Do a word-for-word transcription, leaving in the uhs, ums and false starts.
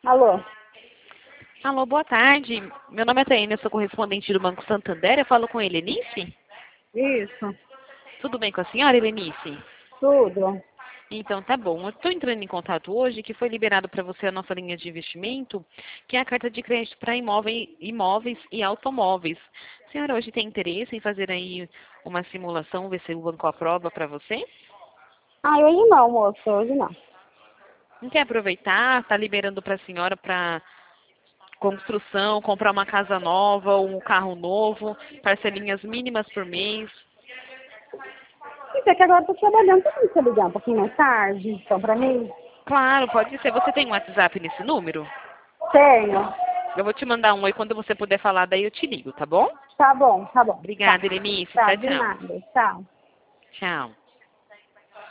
Alô? Alô, boa tarde. Meu nome é Taine, eu sou correspondente do Banco Santander. Eu falo com a Helenice? Isso, Tudo bem com a senhora, Helenice? tudo. Então, tá bom. Eu estou entrando em contato hoje que foi liberado para você a nossa linha de investimento, que é a carta de crédito para imóveis, imóveis e automóveis. A senhora hoje tem interesse em fazer aí uma simulação, ver se o banco aprova para você? Ah, hoje não, moço, hoje não. Não quer aproveitar? Está liberando para a senhora para construção, comprar uma casa nova, um carro novo, parcelinhas mínimas por mês. Isso é que agora eu tô trabalhando, você precisa ligar um pouquinho mais tarde, então, pra mim? Claro, pode ser. Você tem um WhatsApp nesse número? Tenho. Eu vou te mandar um oi quando você puder falar, daí eu te ligo, tá bom? Tá bom, tá bom. Tá, Obrigada, Helenice. tá, Tchau, de tchau. nada. Tchau. Tchau.